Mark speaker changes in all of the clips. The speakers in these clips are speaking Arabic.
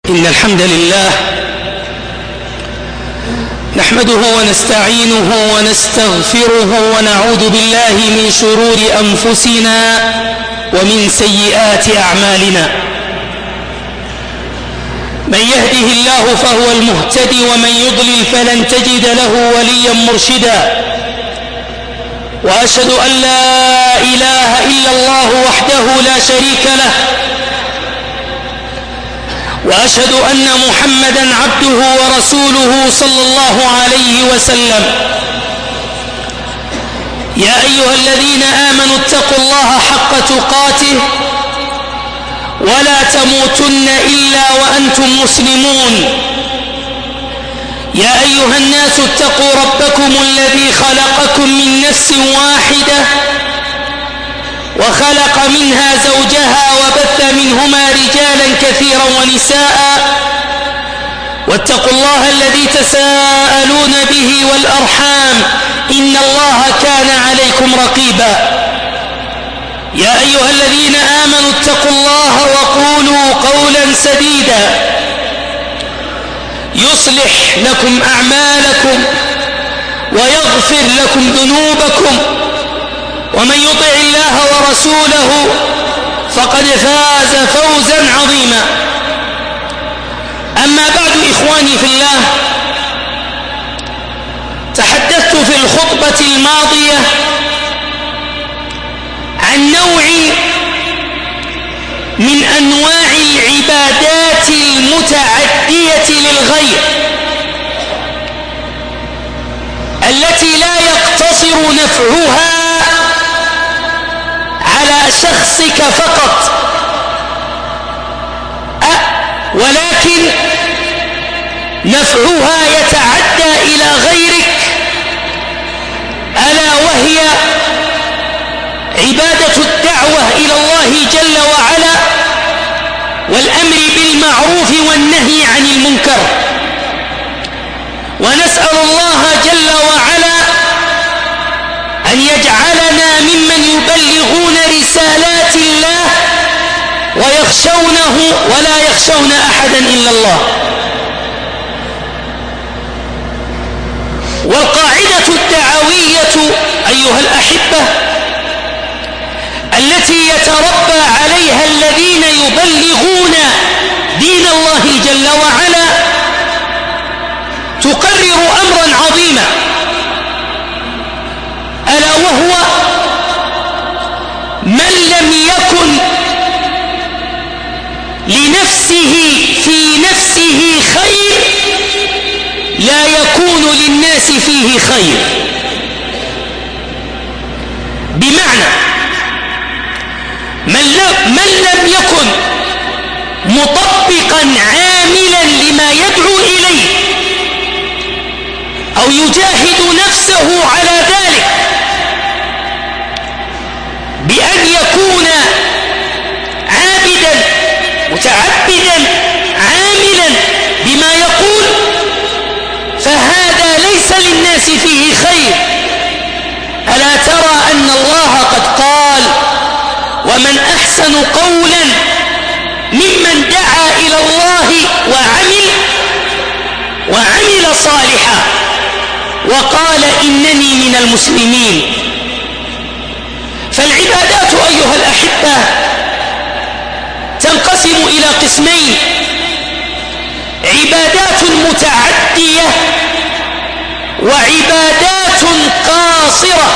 Speaker 1: إن الحمد لله نحمده ونستعينه ونستغفره ونعوذ بالله من شرور أنفسنا ومن سيئات أعمالنا. من يهده الله فهو المهتدي ومن يضلل فلن تجد له وليا مرشدا. وأشهد أن لا إله إلا الله وحده لا شريك له، وأشهد أن محمدًا عبده ورسوله صلى الله عليه وسلم. يا أيها الذين آمنوا اتقوا الله حق تقاته ولا تموتن إلا وأنتم مسلمون. يا أيها الناس اتقوا ربكم الذي خلقكم من نفس واحدة وخلق منها زوجها وبث منهما رجالا كثيرا ونساء، واتقوا الله الذي تساءلون به والأرحام إن الله كان عليكم رقيبا. يا أيها الذين آمنوا اتقوا الله وقولوا قولا سديدا يصلح لكم أعمالكم ويغفر لكم ذنوبكم، ومن يطع الله ورسوله فقد فاز فوزا عظيما. أما بعد، إخواني في الله، تحدثت في الخطبة الماضية عن نوع من أنواع العبادات المتعدية للغير التي لا يقتصر نفعها على شخصك فقط، ولكن نفعها يتعدى إلى غيرك، ألا وهي عبادة الدعوة إلى الله جل وعلا والأمر بالمعروف والنهي عن المنكر. ونسأل الله جل وعلا أن يجعلنا ممن يبلغون رسالات الله ويخشونه ولا يخشون أحدا إلا الله. والقاعدة الدعوية أيها الأحبة التي يتربى عليها الذين يبلغون دين الله جل وعلا تقرر أمرا عظيما، ألا وهو من لم يكن لنفسه في نفسه خير لا يكون للناس فيه خير. بمعنى من لم يكن مطبقا عاملا لما يدعو إليه أو يجاهد نفسه على ذلك بأن يكون عابدا متعبدا عاملا بما يقول، فهذا ليس للناس فيه خير. ألا ترى أن الله قد قال: ومن أحسن قولا ممن دعا إلى الله وعمل صالحا وقال إنني من المسلمين. فالعبادات أيها الأحبة تنقسم إلى قسمين: عبادات متعدية وعبادات قاصرة.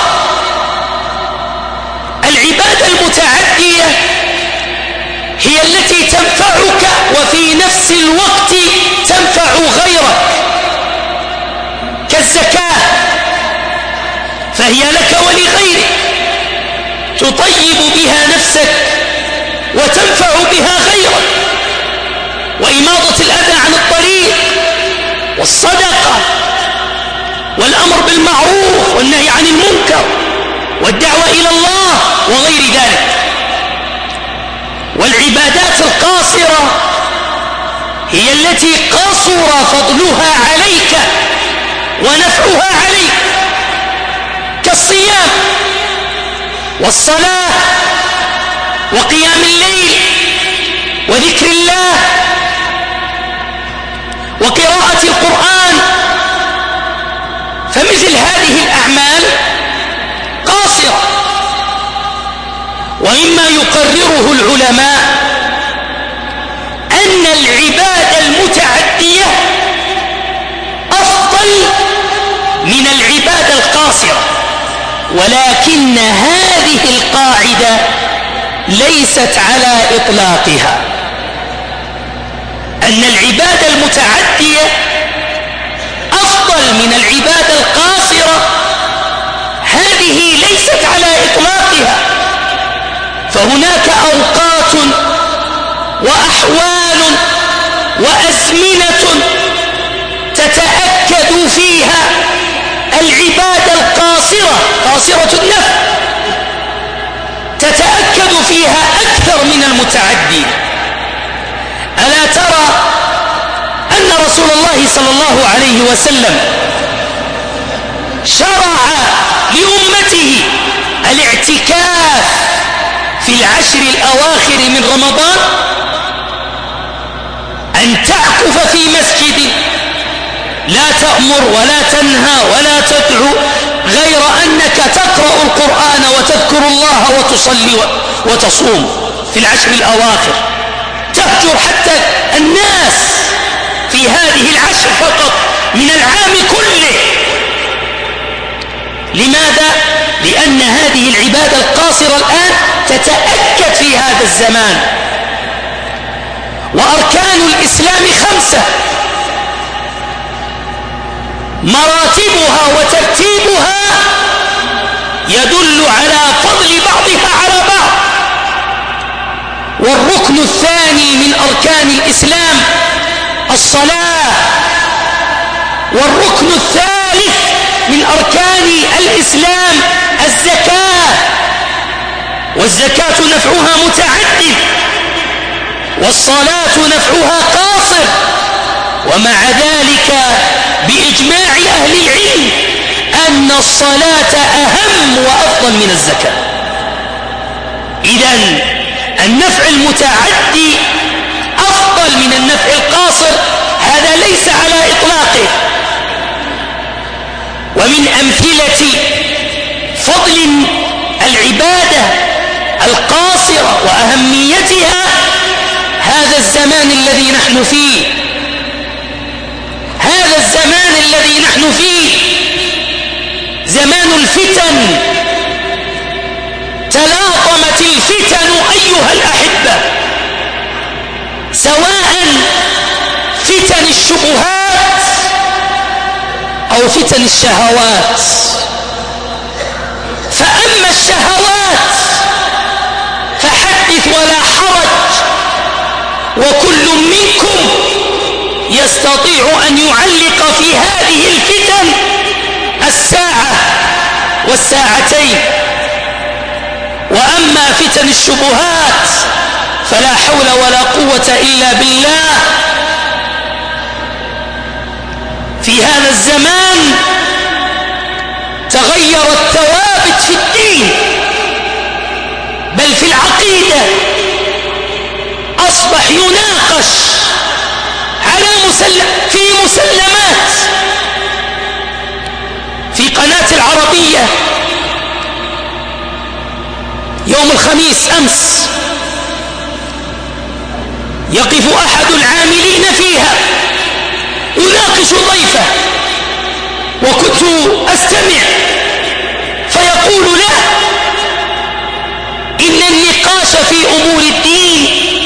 Speaker 1: العبادة المتعدية هي التي تنفعك وفي نفس الوقت تنفع غيرك، كالزكاة، فهي لك ولغيرك، تطيب بها نفسك وتنفع بها غيرك. وإماطة الأذى عن الطريق، والصدقة، والأمر بالمعروف والنهي عن المنكر، والدعوة إلى الله وغير ذلك. والعبادات القاصرة هي التي قصر فضلها عليك ونفعها عليك، كالصيام والصلاة وقيام الليل وذكر الله مثل هذه الأعمال قاصرة. ومما يقرره العلماء أن العبادة المتعدية أفضل من العبادة القاصرة، ولكن هذه القاعدة ليست على إطلاقها، أن العبادة المتعدية أفضل من العبادة القاصرة، هذه ليست على إطلاقها. فهناك أوقات وأحوال وأزمنة تتأكد فيها العبادة القاصرة قاصرة النفع، تتأكد فيها أكثر من المتعدي. ألا ترى أن رسول الله صلى الله عليه وسلم شرع لأمته الاعتكاف في العشر الأواخر من رمضان، أن تعكف في مسجد لا تأمر ولا تنهى ولا تدعو، غير أنك تقرأ القرآن وتذكر الله وتصلي وتصوم في العشر الأواخر، تهجر حتى الناس في هذه العشر فقط من العام كله. لماذا؟ لأن هذه العبادة القاصرة الآن تتأكد في هذا الزمان. وأركان الإسلام 5، مراتبها وترتيبها يدل على فضل بعضها على بعض. والركن الثاني من أركان الإسلام الصلاة، والركن الثالث من أركان الإسلام الزكاة، والزكاة نفعها متعدد والصلاة نفعها قاصر. ومع ذلك بإجماع أهل العلم أن الصلاة أهم وأفضل من الزكاة. إذن النفع المتعدي أفضل من النفع القاصر، هذا ليس على إطلاقه. ومن أمثلة فضل العبادة القاصرة وأهميتها هذا الزمان الذي نحن فيه. هذا الزمان الذي نحن فيه زمان الفتن، تلاطمت الفتن أيها الأحبة، سواء فتن الشبهات أو فتن الشهوات. فأما الشهوات فحدث ولا حرج، وكل منكم يستطيع أن يعلق في هذه الفتن الساعة والساعتين. وأما فتن الشبهات فلا حول ولا قوة إلا بالله. في هذا الزمان تغير الثوابت في الدين بل في العقيدة، أصبح يناقش في مسلمات. في قناة العربية يوم الخميس أمس يقف أحد العاملين فيها يناقش ضيفه، وكنت أستمع فيقول له إن النقاش في أمور الدين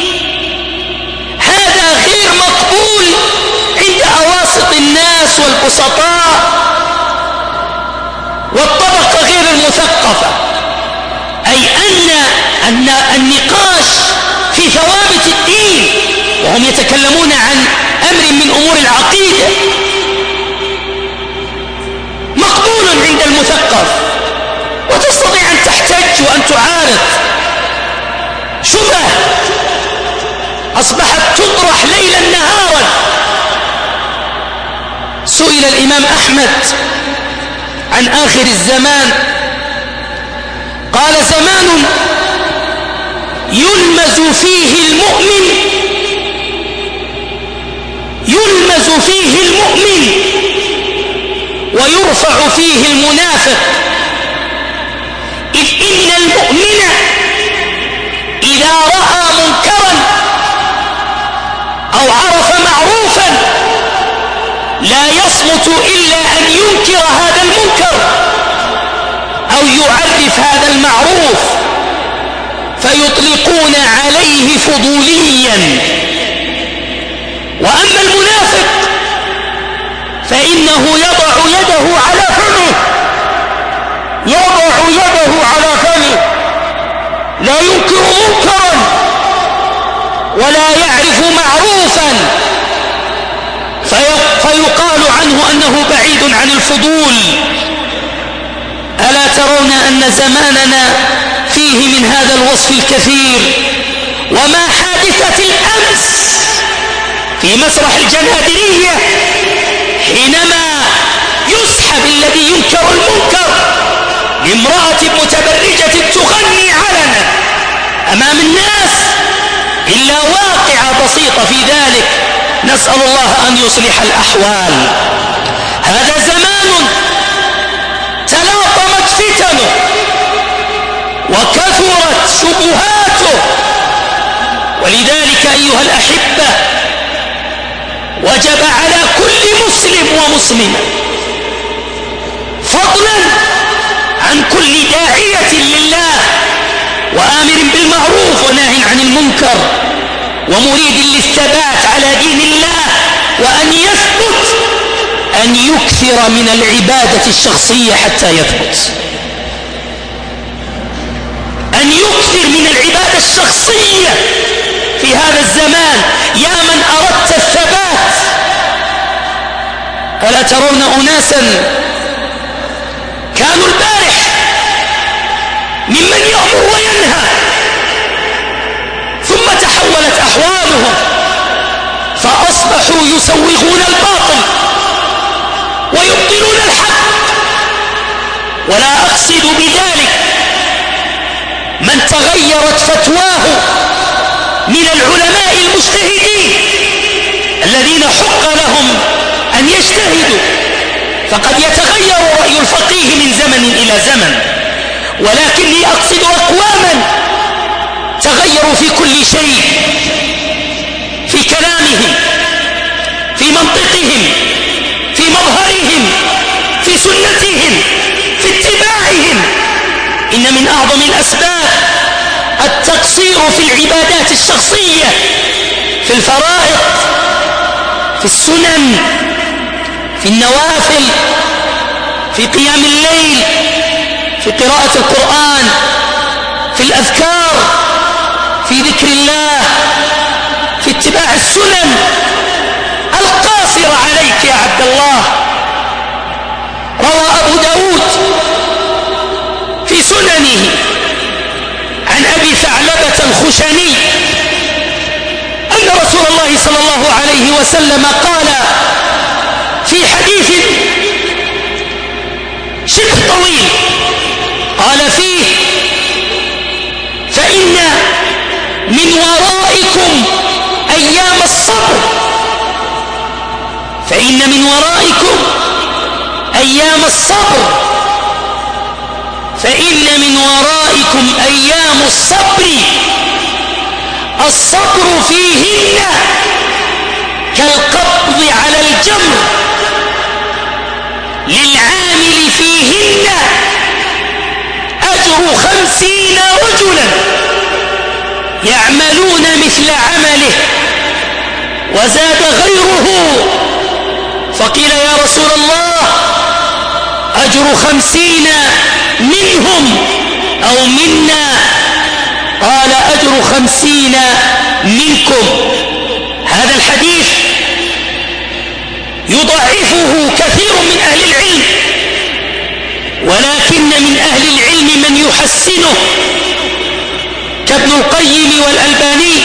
Speaker 1: هذا غير مقبول عند أواسط الناس والبسطاء والطبقة غير المثقفة، أي أن النقاش في ثوابت الدين وهم يتكلمون عن أمر من أمور العقيدة مقبول عند المثقف، وتستطيع أن تحتج وأن تعارض. شبه أصبحت تطرح ليلا نهارا. سئل الإمام أحمد عن آخر الزمان قال: زمان يلمز فيه المؤمن ويرفع فيه المنافق، إذ إن المؤمن إذا رأى منكرا أو عرف معروفا لا يصمت إلا أن ينكر هذا المنكر أو يعرف هذا المعروف، فيطلقون عليه فضوليا. وأما المنافق فإنه يضع يده على فمه، لا ينكر منكرا ولا يعرف معروفا، فيقال عنه أنه بعيد عن الفضول. ألا ترون أن زماننا فيه من هذا الوصف الكثير؟ وما حادثة الأمس في مسرح الجنادرية حينما يسحب الذي ينكر المنكر لامرأة متبرجة تغني علنا أمام الناس، إلا واقعة بسيطة في ذلك. نسأل الله أن يصلح الأحوال. هذا زمان تلاطمت فتنه وكثرت شبهاته، ولذلك أيها الأحبة وجب على كل مسلم ومسلمة، فضلا عن كل داعية لله وآمر بالمعروف وناهي عن المنكر ومريد للثبات على دين الله وأن يثبت، أن يكثر من العبادة الشخصية حتى يثبت، أن يكثر من العبادة الشخصية في هذا الزمان يا من أردت الثبات. ألا ترون أناسا كانوا البارح ممن يأمر وينهى، ثم تحولت أحوالهم فأصبحوا يسوغون الباطل ويبطلون الحق. ولا أقصد بذلك من تغيرت فتواه من العلماء المجتهدين الذين حق لهم أن يجتهدوا، فقد يتغير رأي الفقيه من زمن إلى زمن، ولكني أقصد أقواما تغيروا في كل شيء، في كلامهم، في منطقهم، في مظهرهم، في سنتهم، في اتباعهم. إن من أعظم الأسباب التقصير في العبادات الشخصية، في الفرائض، في السنن، في النوافل، في قيام الليل، في قراءة القرآن، في الأذكار، في ذكر الله، في اتباع السنن القاصرة عليك يا عبد الله. روى أبو داود في سننه عن أبي ثعلبة الخشني أن رسول الله صلى الله عليه وسلم قال في حديث شبه طويل، قال فيه: فإن من ورائكم أيام الصبر، فإن من ورائكم أيام الصبر، فإن من ورائكم أيام الصبر، الصبر فيهن كالقبض على الجمر، للعامل فيهن أجر 50 رجلا يعملون مثل عمله. وزاد غيره فقيل: يا رسول الله، أجر 50 منهم أو منا؟ قال: أجر 50 منكم. هذا الحديث يضعفه كثير من أهل العلم، ولكن من أهل العلم من يحسنه كابن القيم والألباني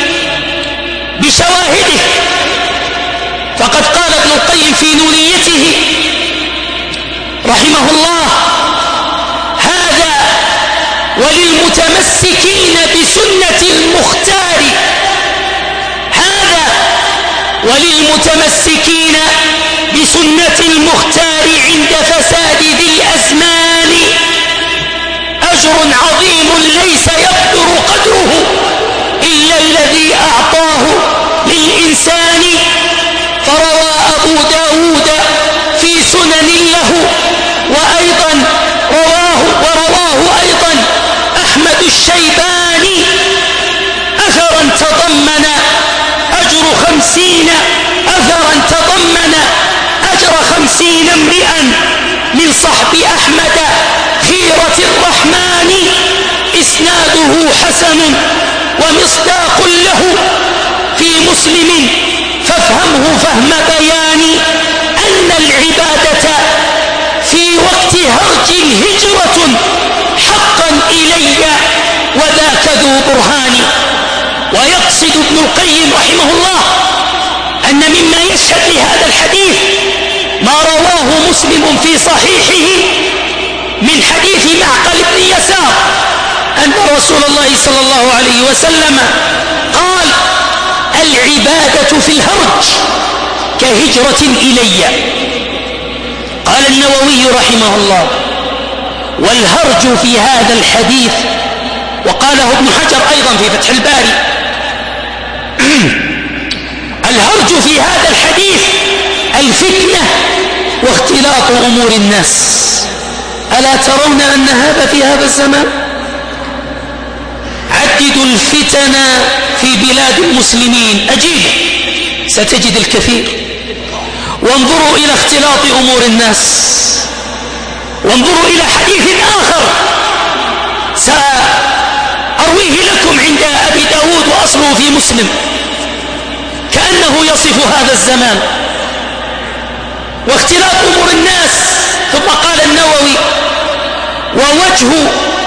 Speaker 1: بشواهده. فقد قال ابن القيم في نونيته رحمه الله: هذا وللمتمسكين بسنة المختار، هذا وللمتمسكين بسنة المختار عند فساد ذي الأزمان أجر عظيم ليس يقدر قدره إلا الذي أعطاه للإنسان. فروى أبو داود في سنن له وأيضا ورواه أيضا أحمد الشيباني أثرا تضمن أجر 50 امرئا من صحب أحمد خيرة الرحمن إسناده حسن ومصداق له في مسلم فافهمه فهم بيان أن العبادة في وقت هرج هجرة حقا إلي وذاك ذو برهان. ويقصد ابن القيم رحمه الله أن مما يشهد لهذا الحديث ما رواه مسلم في صحيحه من حديث معقل بن يسار أن رسول الله صلى الله عليه وسلم قال: العبادة في الهرج كهجرة إلي. قال النووي رحمه الله: والهرج في هذا الحديث، وقاله ابن حجر أيضا في فتح الباري، الهرج في هذا الحديث الفتنة واختلاط أمور الناس. ألا ترون أن هذا في هذا الزمان؟ عددوا الفتن في بلاد المسلمين أجيب ستجد الكثير. وانظروا إلى اختلاط أمور الناس. وانظروا إلى حديث آخر سأرويه لكم عند أبي داود وأصله في مسلم كأنه يصف هذا الزمان واختلاط أمور الناس. ثم قال النووي: ووجه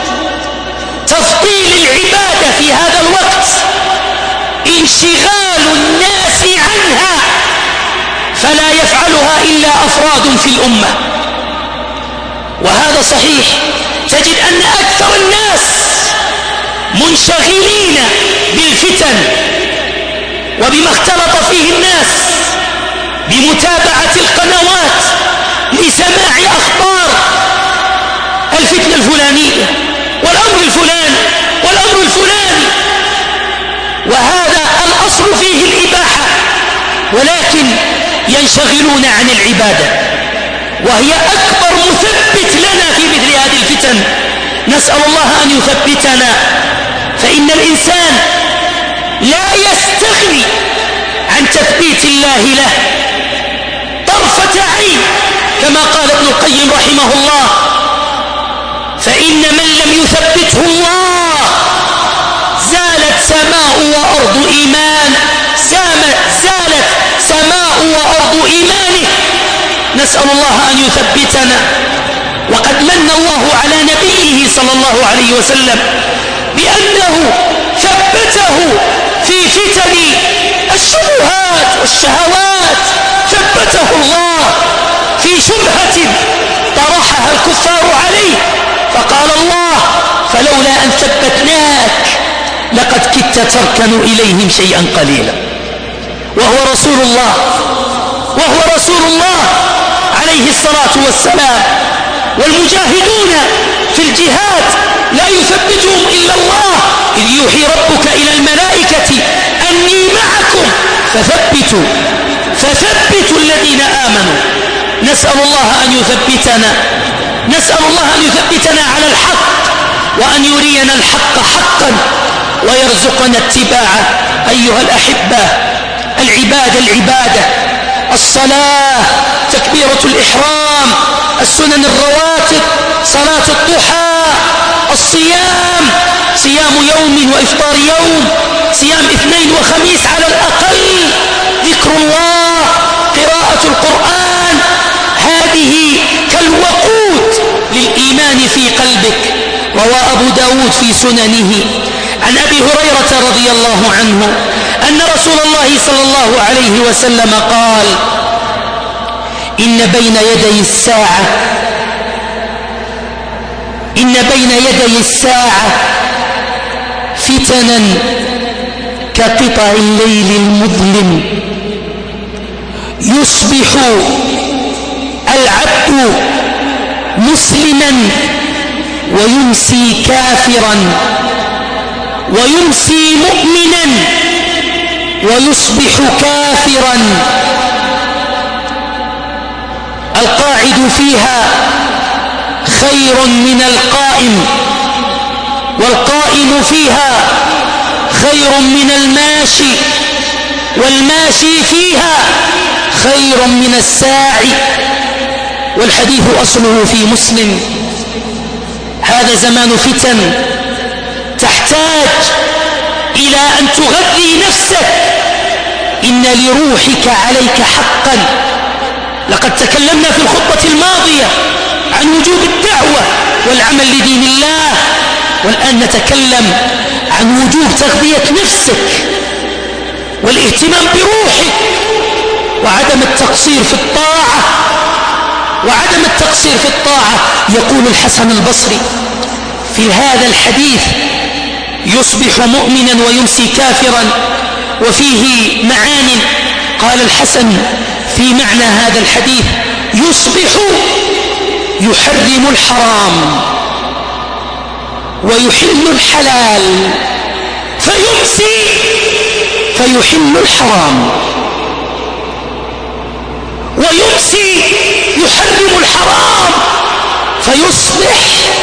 Speaker 1: تفضيل العبادة في هذا الوقت انشغال الناس عنها فلا يفعلها إلا أفراد في الأمة. وهذا صحيح، تجد أن أكثر الناس منشغلين بالفتن وبما اختلط فيه الناس، بمتابعة القنوات لسماع أخبار الفتنة الفلانية والأمر الفلاني والأمر الفلاني، وهذا الأصل فيه الإباحة، ولكن ينشغلون عن العبادة وهي أكبر مثبت لنا في مثل هذه الفتن. نسأل الله أن يثبتنا، فإن الإنسان لا يستغني عن تثبيت الله له طرفة عين، كما قال ابن القيم رحمه الله: فإن من لم يثبته الله زالت سماء وأرض إيمان زالت سماء وأرض إيمانه. نسأل الله أن يثبتنا. وقد من الله على نبيه صلى الله عليه وسلم بأنه ثبته في فتن الشبهات والشهوات، ثبته الله في شبهة طرحها الكفار عليه، فقال الله: فلولا أن ثبتناك لقد كدت تركن إليهم شيئا قليلا. وهو رسول الله عليه الصلاة والسلام. والمجاهدون في الجهاد لا يثبتهم إلا الله، إذ يوحي ربك إلى الملائكة أني معكم فثبتوا الذين آمنوا. نسأل الله أن يثبتنا على الحق، وأن يرينا الحق حقا ويرزقنا اتباعه. أيها الأحبة، العبادة، الصلاة، تكبيرة الإحرام، السنن الرواتب، صلاة الضحى، الصيام، صيام يوم وإفطار يوم، صيام اثنين وخميس على الأقل، ذكر الله، قراءة القرآن، هذه كالوقود للإيمان في قلبك. روى أبو داود في سننه عن أبي هريرة رضي الله عنه أن رسول الله صلى الله عليه وسلم قال: إن بين يدي الساعة فتنا كقطع الليل المظلم يصبح العبد مسلما ويمسي كافرا، ويمسي مؤمنا ويصبح كافرا. القاعد فيها خير من القائم، والقائم فيها خير من الماشي، والماشي فيها خير من الساعي. والحديث أصله في مسلم. هذا زمان فتن تحتاج إلى أن تغذي نفسك. إن لروحك عليك حقا. لقد تكلمنا في الخطبة الماضية عن وجوب الدعوة والعمل لدين الله، والآن نتكلم عن وجوب تغذية نفسك والاهتمام بروحك، وعدم التقصير في الطاعة. وعدم التقصير في الطاعة. يقول الحسن البصري في هذا الحديث: يصبح مؤمنا ويمسي كافرا، وفيه معان. قال الحسن في معنى هذا الحديث: يصبح يحرم الحرام ويحل الحلال، فيمسي فيحل الحرام، ويمسي يحرم الحرام فيصبح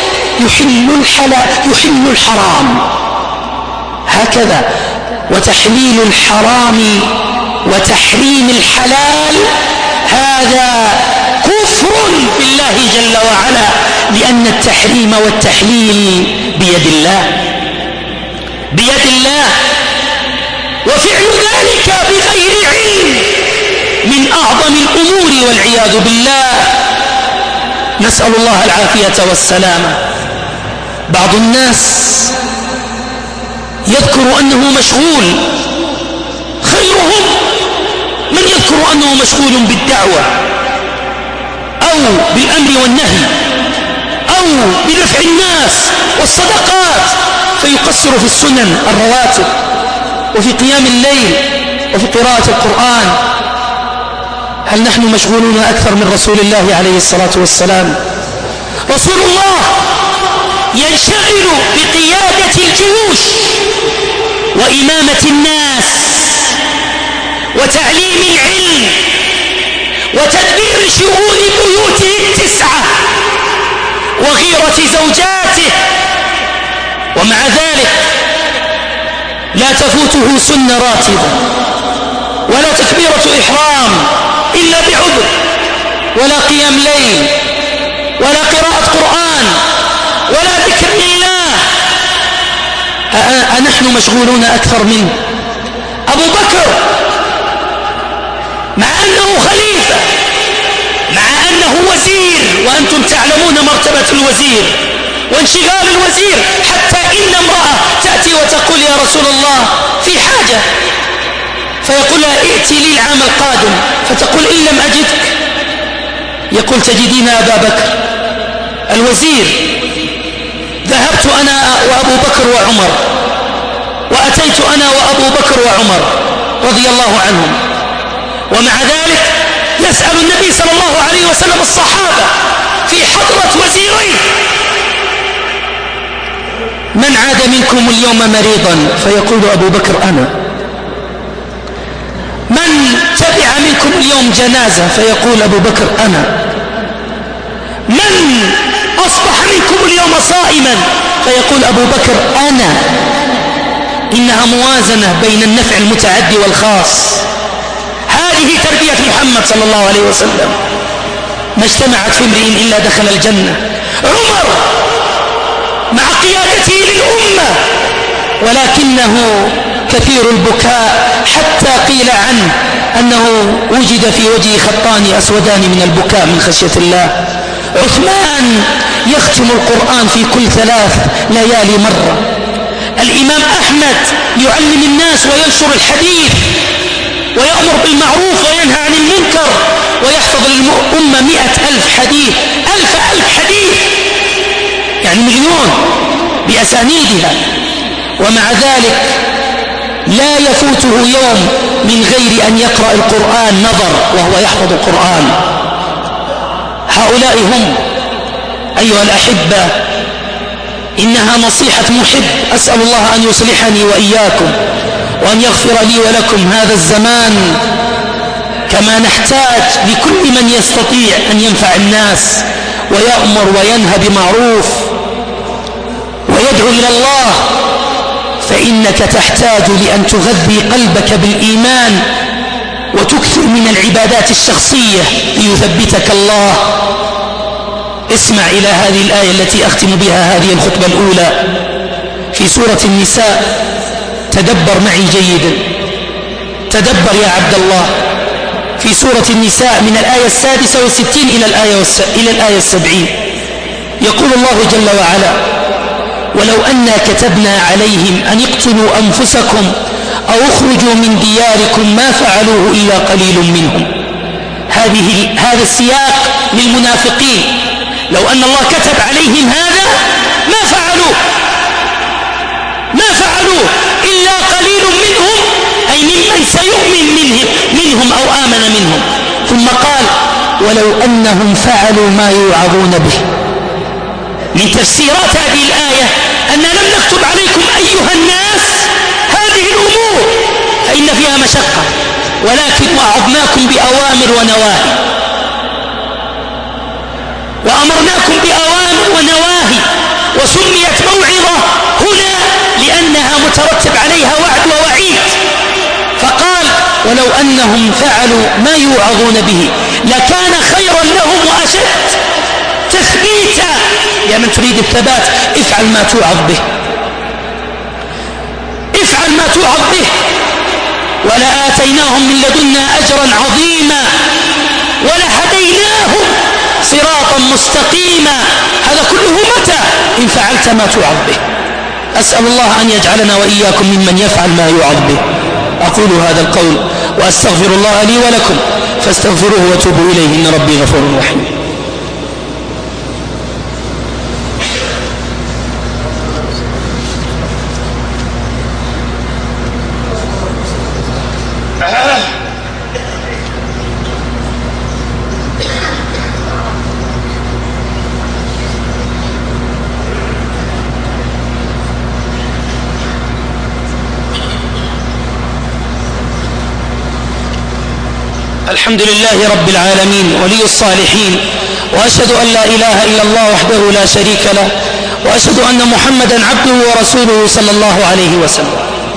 Speaker 1: يحل الحرام. هكذا. وتحليل الحرام وتحريم الحلال هذا كفر بالله جل وعلا، لأن التحريم والتحليل بيد الله، بيد الله. وفعل ذلك بغير علم من أعظم الأمور والعياذ بالله. نسأل الله العافية والسلامة. بعض الناس يذكر أنه مشغول، خيرهم من يذكر أنه مشغول بالدعوة أو بالأمر والنهي أو بدفع الناس والصدقات، فيقصر في السنن الرواتب وفي قيام الليل وفي قراءة القرآن. هل نحن مشغولون أكثر من رسول الله عليه الصلاة والسلام؟ رسول الله ينشغل بقيادة الجيوش وإمامة الناس وتعليم العلم وتدبير شؤون بيوته التسعة وغيرة زوجاته، ومع ذلك لا تفوته سنة راتبة ولا تكبيرة إحرام إلا بعذر، ولا قيام ليل ولا قراءة قرآن ولا ذكر لله. أنحن مشغولون أكثر منه؟ أبو بكر مع أنه خليفة، مع أنه وزير، وأنتم تعلمون مرتبة الوزير وانشغال الوزير، حتى إن امرأة تأتي وتقول: يا رسول الله في حاجة، فيقول لها: ائتي لي العام القادم، فتقول: إن لم أجدك، يقول: تجدين أبا بكر الوزير. ذهبت أنا وأبو بكر وعمر، وأتيت أنا وأبو بكر وعمر رضي الله عنهم، ومع ذلك يسأل النبي صلى الله عليه وسلم الصحابة في حضرة وزيرين: من عاد منكم اليوم مريضا؟ فيقول أبو بكر: أنا. من تبع منكم اليوم جنازة؟ فيقول أبو بكر: أنا. من أصبح منكم اليوم صائما؟ فيقول أبو بكر: أنا. إنها موازنة بين النفع المتعدي والخاص. هذه تربية محمد صلى الله عليه وسلم. ما اجتمعت في امرئ إلا دخل الجنة. عمر مع قيادته للأمة ولكنه كثير البكاء، حتى قيل عنه أنه وجد في وجهه خطان أسودان من البكاء من خشية الله. عثمان يختم القرآن في كل 3 ليالي مرة. الإمام أحمد يعلم الناس وينشر الحديث ويأمر بالمعروف وينهى عن المنكر ويحفظ للأمة 100,000 حديث، 1000 حديث، يعني 1,000,000 بأسانيدها. ومع ذلك لا يفوته يوم من غير أن يقرأ القرآن نظر وهو يحفظ القرآن. هؤلاء هم أيها الأحبة، إنها نصيحة محب. أسأل الله أن يصلحني وإياكم وأن يغفر لي ولكم هذا الزمان، كما نحتاج لكل من يستطيع أن ينفع الناس ويأمر وينهى بمعروف ويدعو إلى الله، فإنك تحتاج لأن تغذي قلبك بالإيمان وتكثر من العبادات الشخصية ليثبتك الله. اسمع إلى هذه الآية التي أختم بها هذه الخطبة الأولى في سورة النساء. تدبر معي جيدا، تدبر يا عبد الله. في سورة النساء من الآية 66 إلى الآية 70 يقول الله جل وعلا: ولو أنا كتبنا عليهم أن اقتلوا أنفسكم أو اخرجوا من دياركم ما فعلوه إلا قليل منهم. هذا السياق للمنافقين. لو أن الله كتب عليهم هذا ما فعلوه إلا قليل منهم، أي ممن سيؤمن منهم أو آمن منهم. ثم قال: ولو أنهم فعلوا ما يوعظون به. من تفسيرات هذه الآية أن لم نكتب عليكم أيها الناس هذه الأمور فإن فيها مشقة، ولكن وعظناكم بأوامر ونواهي، وأمرناكم بأوامر ونواهي، وسميت موعظة هنا لأنها مترتب عليها وعد ووعيد. فقال: ولو أنهم فعلوا ما يوعظون به لكان خيرا لهم وأشد تثبيتا. يا من تريد الثبات افعل ما توعظ به، افعل ما توعظ به. ولآتيناهم من لدنا أجرا عظيما ولهديناهم صراطا مستقيما. هذا كله متى؟ إن فعلت ما توعظ به. أسأل الله أن يجعلنا وإياكم ممن يفعل ما يوعظ به. أقول هذا القول وأستغفر الله لي ولكم فاستغفروه وتوبوا إليه إن ربي غفور رحيم. الحمد لله رب العالمين ولي الصالحين، وأشهد أن لا إله إلا الله وحده لا شريك له، وأشهد أن محمدا عبده ورسوله صلى الله عليه وسلم.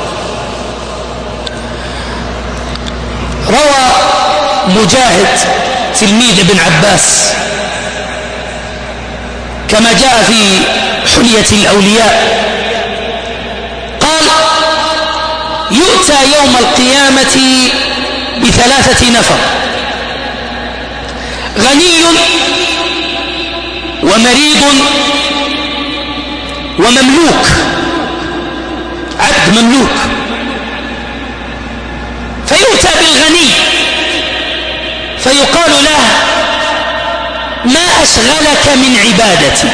Speaker 1: روى مجاهد تلميذ ابن عباس كما جاء في حلية الأولياء قال: يؤتى يوم القيامة بثلاثة نفر: غني ومريض ومملوك، عبد مملوك. فيؤتى بالغني فيقال له: ما أشغلك من عبادتي؟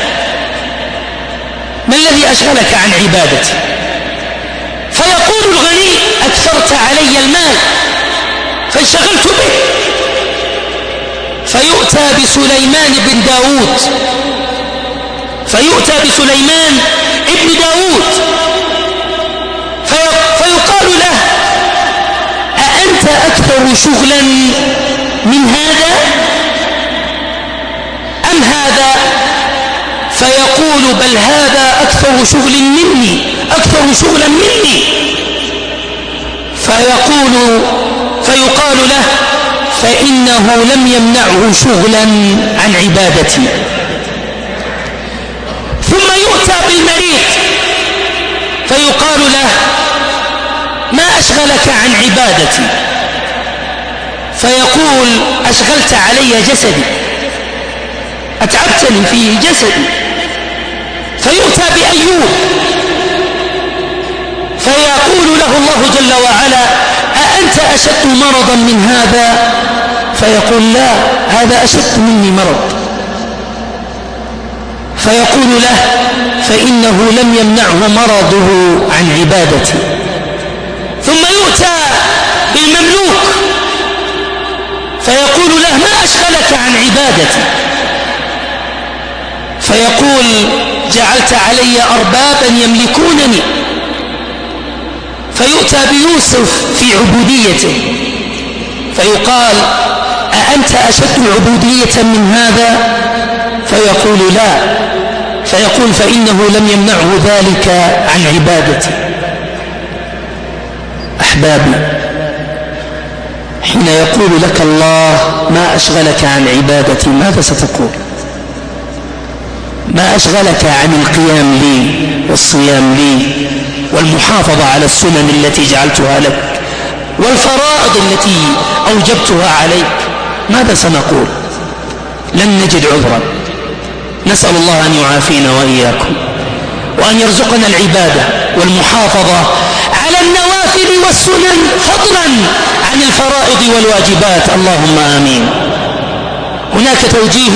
Speaker 1: ما الذي أشغلك عن عبادتي؟ فيقول الغني: أكثرت علي المال فانشغلت به. فيؤتى بسليمان بن داود، فيقال له: أأنت أكثر شغلا من هذا أم هذا؟ فيقول: بل هذا أكثر شغلا مني. فيقال له: فإنه لم يمنعه شغلا عن عبادتي. ثم يؤتى بالمريض فيقال له: ما أشغلك عن عبادتي؟ فيقول: أشغلت علي جسدي، أتعبتني في جسدي. فيؤتى بأيوب فيقول له الله جل وعلا: أأنت أشد مرضا من هذا؟ فيقول: لا، هذا أشد مني مرض. فيقول له: فإنه لم يمنعه مرضه عن عبادتي. ثم فيقول له: ما أشغلك عن عبادتي؟ فيقول: جعلت علي أربابا يملكونني. فيؤتى بيوسف في عبوديته فيقال: أأنت أشد عبودية من هذا؟ فيقول: لا. فيقول: فإنه لم يمنعه ذلك عن عبادتي. أحبابي، حين يقول لك الله: ما أشغلك عن عبادتي، ماذا ستقول؟ ما أشغلك عن القيام لي والصيام لي والمحافظة على السنن التي جعلتها لك والفرائض التي أوجبتها عليك؟ ماذا سنقول؟ لن نجد عذرا. نسأل الله أن يعافينا وإياكم وأن يرزقنا العبادة والمحافظة على النوافل والسنن فضلا عن الفرائض والواجبات، اللهم آمين. هناك توجيه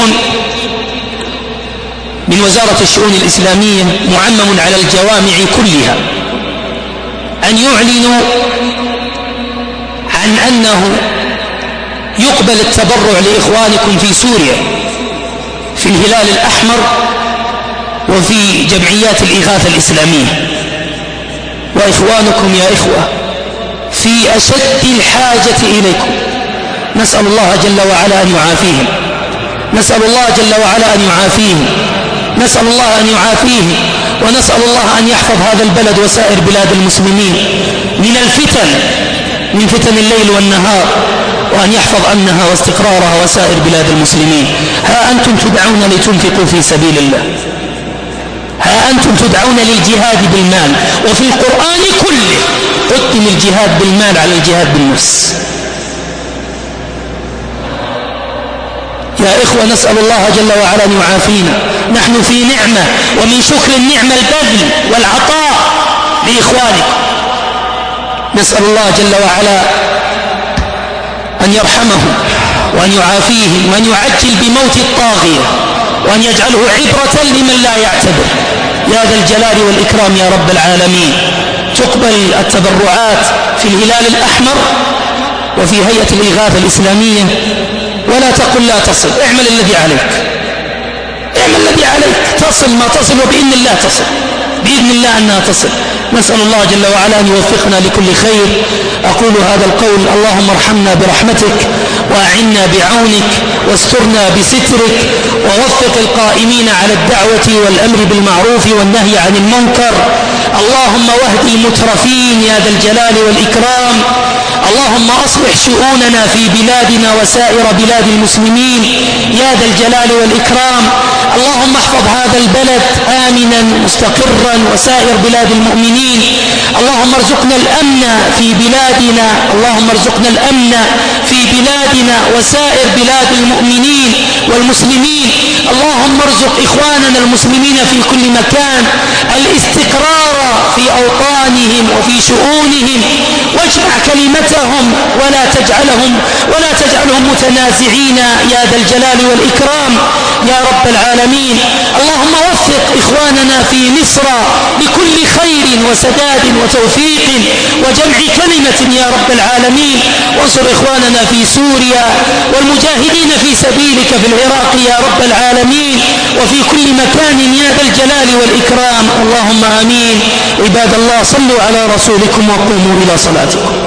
Speaker 1: من وزارة الشؤون الإسلامية معمم على الجوامع كلها أن يعلنوا عن أنه يقبل التبرع لإخوانكم في سوريا في الهلال الأحمر وفي جمعيات الإغاثة الإسلامية، وإخوانكم يا إخوة في أشد الحاجة إليكم. نسأل الله جل وعلا أن يعافيهم، نسأل الله جل وعلا أن يعافيهم، نسأل الله أن يعافيه، ونسأل الله أن يحفظ هذا البلد وسائر بلاد المسلمين من الفتن، من فتن الليل والنهار، وأن يحفظ أمنها واستقرارها وسائر بلاد المسلمين. ها أنتم تدعون لتنفقوا في سبيل الله، ها أنتم تدعون للجهاد بالمال، وفي القرآن كله قدم الجهاد بالمال على الجهاد بالنفس. يا إخوة، نسأل الله جل وعلا أن يعافينا. نحن في نعمة، ومن شكر النعمة البذل والعطاء لإخوانكم. نسأل الله جل وعلا أن يرحمهم وأن يعافيهم وأن يعجل بموت الطاغية وأن يجعله عبرة لمن لا يعتبر، يا ذا الجلال والإكرام يا رب العالمين. تقبل التبرعات في الهلال الأحمر وفي هيئة الإغاثة الإسلامية، ولا تقل لا تصل. اعمل الذي عليك، اعمل الذي عليك، تصل ما تصل، وبإذن الله تصل، بإذن الله أنها تصل. نسأل الله جل وعلا أن يوفقنا لكل خير. أقول هذا القول: اللهم ارحمنا برحمتك، وأعنا بعونك، واسترنا بسترك، ووفق القائمين على الدعوة والأمر بالمعروف والنهي عن المنكر. اللهم واهد المترفين يا ذا الجلال والإكرام. اللهم أصلح شؤوننا في بلادنا وسائر بلاد المسلمين يا ذا الجلال والإكرام. اللهم احفظ هذا البلد آمنا مستقرا وسائر بلاد المؤمنين. اللهم ارزقنا الأمن في بلادنا، اللهم ارزقنا الأمن في بلادنا وسائر بلاد المؤمنين والمسلمين. اللهم ارزق إخواننا المسلمين في كل مكان الاستقرار في أوطانهم وفي شؤونهم، واجمع كلمتهم ولا تجعلهم متنازعين يا ذا الجلال والإكرام يا رب العالمين. اللهم وفق إخواننا في مصر بكل خير وسداد وتوفيق وجمع كلمة يا رب العالمين. وانصر إخواننا في سوريا والمجاهدين في سبيلك في العراق يا رب العالمين، وفي كل مكان يا ذا الجلال والإكرام. اللهم آمين. عباد الله، صلوا على رسولكم وقوموا إلى صلاتكم.